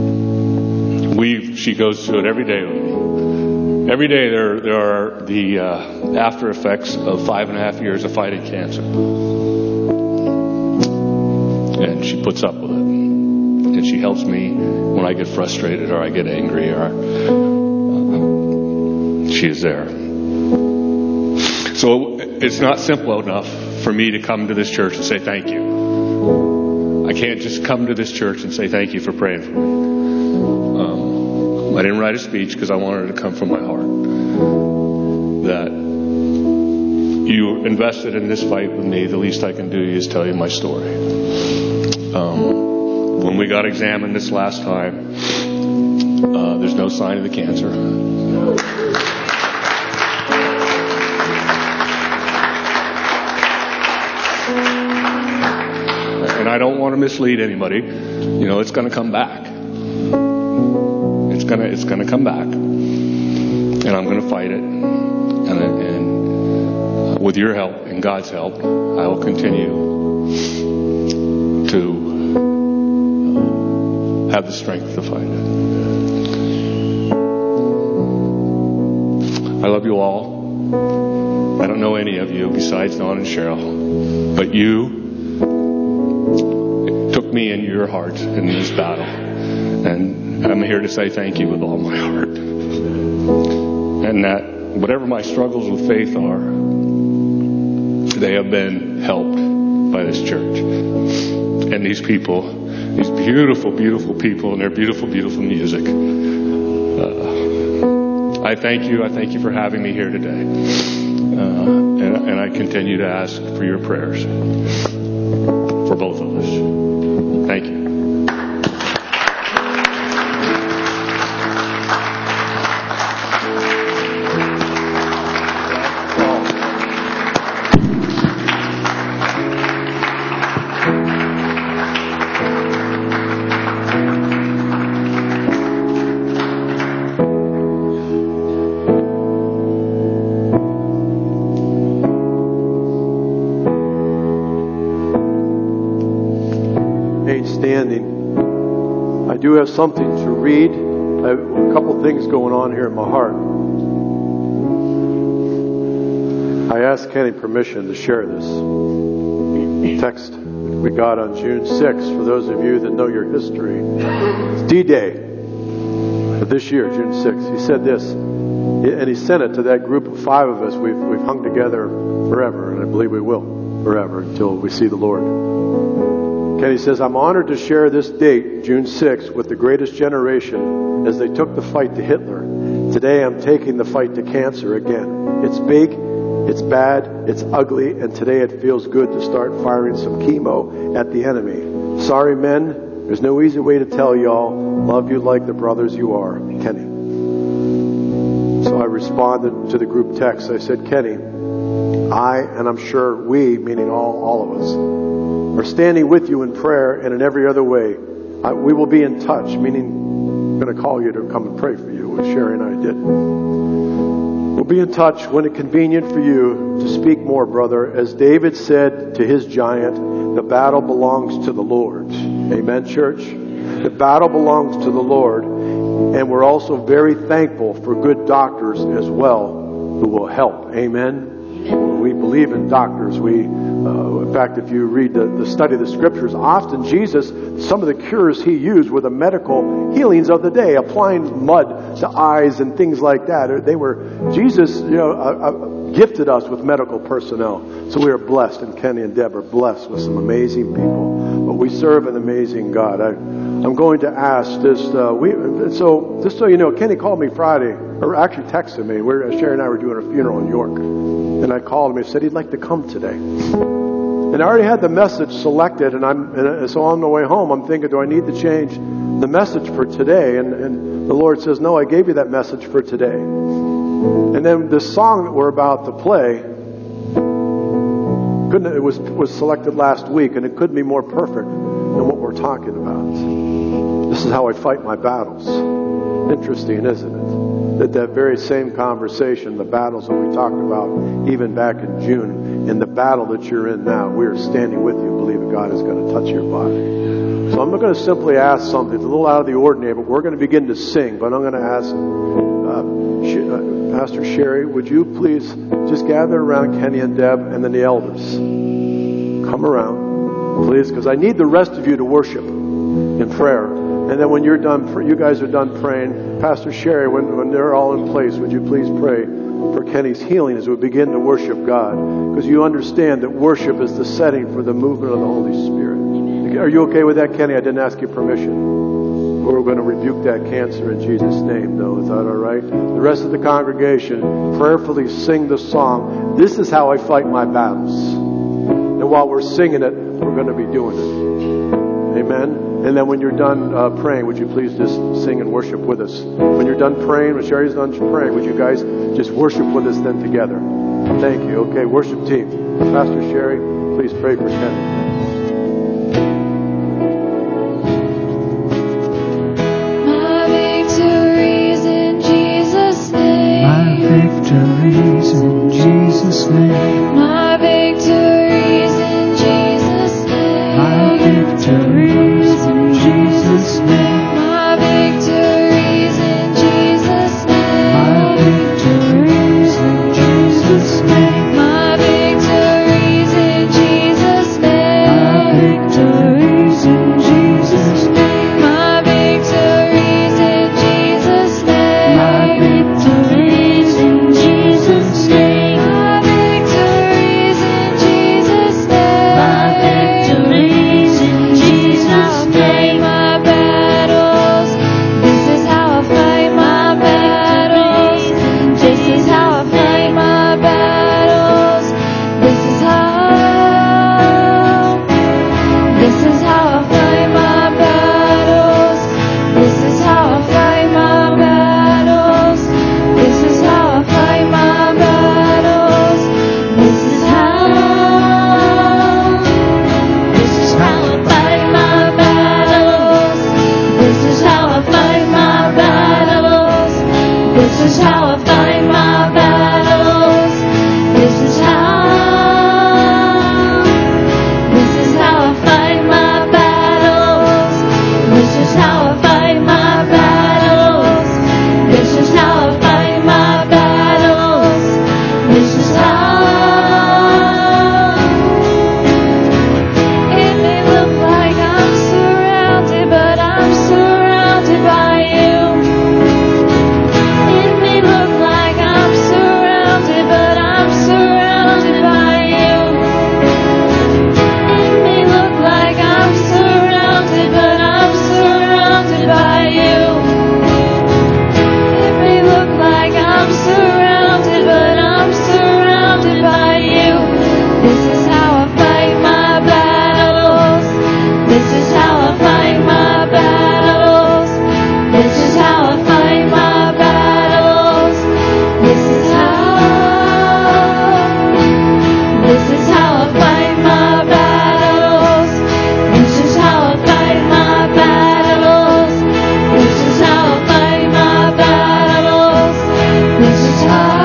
She goes through it every day with me. Every day there are the after effects of 5.5 years of fighting cancer. And she puts up with it. that she helps me when I get frustrated or I get angry, or she is there. So it's not simple enough for me to come to this church and say thank you. I can't just come to this church and say thank you for praying for me. I didn't write a speech because I wanted it to come from my heart. That you invested in this fight with me, the least I can do is tell you my story. When we got examined this last time, there's no sign of the cancer. And I don't want to mislead anybody. It's going to come back. It's going to come back. And I'm going to fight it. And with your help and God's help, I will continue to have the strength to fight it. I love you all. I don't know any of you besides Don and Cheryl, but you took me into your heart in this battle, and I'm here to say thank you with all my heart. And that whatever my struggles with faith are, they have been helped by this church and these people, these beautiful, beautiful people, and their beautiful, beautiful music. I thank you. I thank you for having me here today. And I continue to ask for your prayers for both of us. Thank you. I do have something to read. I have a couple things going on here in my heart. I asked Kenny permission to share this text we got on June 6th. For those of you that know your history, it's D-Day of this year, June 6th. He said this, and he sent it to that group of 5 of us. We've hung together forever, and I believe we will forever until we see the Lord. Kenny says, I'm honored to share this date, June 6th, with the greatest generation as they took the fight to Hitler. Today I'm taking the fight to cancer again. It's big, it's bad, it's ugly, and today it feels good to start firing some chemo at the enemy. Sorry, men, there's no easy way to tell y'all, love you like the brothers you are. Kenny. So I responded to the group text. I said, Kenny, and I'm sure we, meaning all of us, are standing with you in prayer and in every other way. We will be in touch, meaning I'm going to call you to come and pray for you, as Sherry and I did. We'll be in touch when it's convenient for you to speak more, brother. As David said to his giant, the battle belongs to the Lord. Amen, church? The battle belongs to the Lord. And we're also very thankful for good doctors as well who will help. Amen? We believe in doctors. In fact, if you read the study of the scriptures, often Jesus, some of the cures he used were the medical healings of the day, applying mud to eyes and things like that. Jesus, gifted us with medical personnel. So we are blessed, and Kenny and Deb are blessed with some amazing people. But we serve an amazing God. I'm going to ask this. So just so you know, Kenny called me Friday, or actually texted me. Sherry and I were doing a funeral in York. And I called him and said he'd like to come today. And I already had the message selected, and so on the way home, I'm thinking, do I need to change the message for today? And the Lord says, no, I gave you that message for today. And then the song that we're about to play, it was selected last week, and it couldn't be more perfect than what we're talking about. This is how I fight my battles. Interesting, isn't it? That very same conversation, the battles that we talked about even back in June, in the battle that you're in now, we are standing with you, believing God is going to touch your body. So I'm going to simply ask something. It's a little out of the ordinary, but we're going to begin to sing. But I'm going to ask Pastor Sherry, would you please just gather around Kenny and Deb and then the elders. Come around, please, because I need the rest of you to worship in front prayer. And then when you're done, you guys are done praying, Pastor Sherry, when they're all in place, would you please pray for Kenny's healing as we begin to worship God? Because you understand that worship is the setting for the movement of the Holy Spirit. Are you okay with that, Kenny? I didn't ask you permission. We're going to rebuke that cancer in Jesus' name, though. Is that all right? The rest of the congregation prayerfully sing the song, "This is how I fight my battles." And while we're singing it, we're going to be doing it. Amen? And then when you're done praying, would you please just sing and worship with us? When you're done praying, when Sherry's done praying, would you guys just worship with us then together? Thank you. Okay, worship team. Pastor Sherry, please pray for Kenny. Victories in Jesus' name. My victories in Jesus' name. My victories in Jesus' name. My victories in Jesus' name. My victories in Jesus' name. My victories in Jesus' name. My victories in Jesus' name. My victories in Jesus' name. My victories in Jesus' name. My victories in Jesus' name. My victories in Jesus' name. My battles. This is how I fight my battles. This is how I fight my battles. This is how. This is how I fight my battles. This is how I fight my battles. This is how I fight my battles. This is how. This is how I fight my battles. This is how I fight my battles. This is how I fight my battles. This is how. This is how I fight my battles. This is how I fight my battles. This is how I fight my battles. This is how. It may look like I'm surrounded, but I'm surrounded by you. It may look like I'm surrounded, but I'm surrounded by you. It may look like I'm surrounded, but I'm surrounded by you. It may look like I'm surrounded, but I'm surrounded by you. This is how I fight my battles. This is how I fight my battles. This is how I fight my battles. This is how. This is how I fight my battles. This is how I fight my battles. This is how I fight my battles. This is how.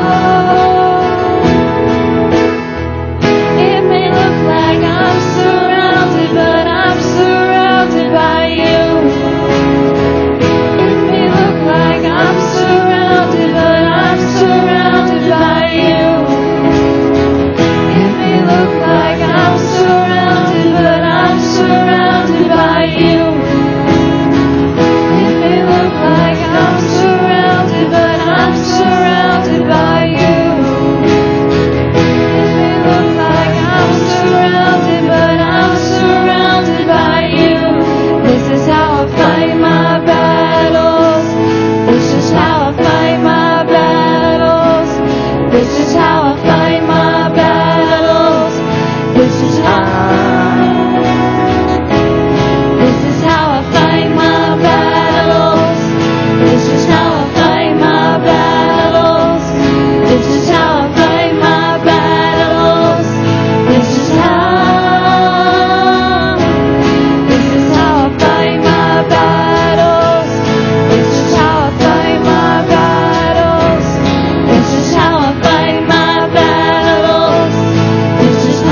It may look like I'm surrounded, but I'm surrounded by you. It may look like I'm surrounded, but I'm surrounded by you. It may look like I'm surrounded, but I'm surrounded by you. It may look like I'm surrounded, but I'm surrounded by you. It may look like I'm surrounded, but I'm surrounded by you. This is how I fight my battles. This is how I fight my battles. This is how I fight my battles. This is how. This is how I fight my battles. This is how I fight my battles. This is how I fight my battles. This is how. This is how I fight my battles. This is how I fight my battles. This is how I fight my battles. This is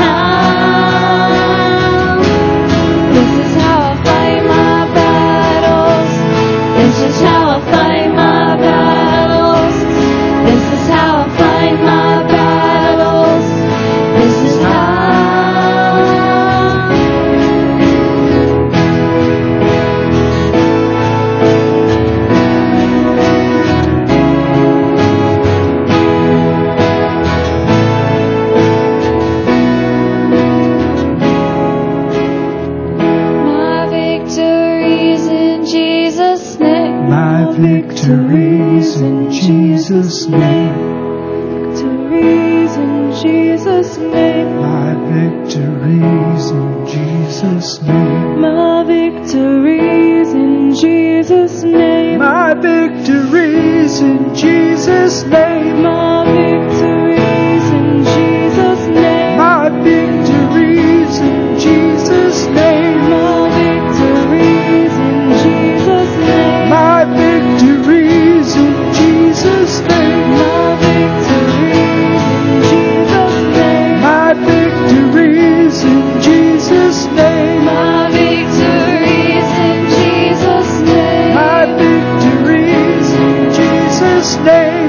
how. This is how I fight my battles. This is how I fight my battles. This is how I fight my battles. This is how. My victories in Jesus' name. Victories in Jesus' name. My victories in Jesus' name. My victories in Jesus' name. My victories in Jesus' name. My victories in Jesus' name. My victories in Jesus' name. My victories in Jesus' name. My victories in Jesus' name. My victories in Jesus' name. My victories in Jesus' name. My victories in Jesus' name. My victories in Jesus' name.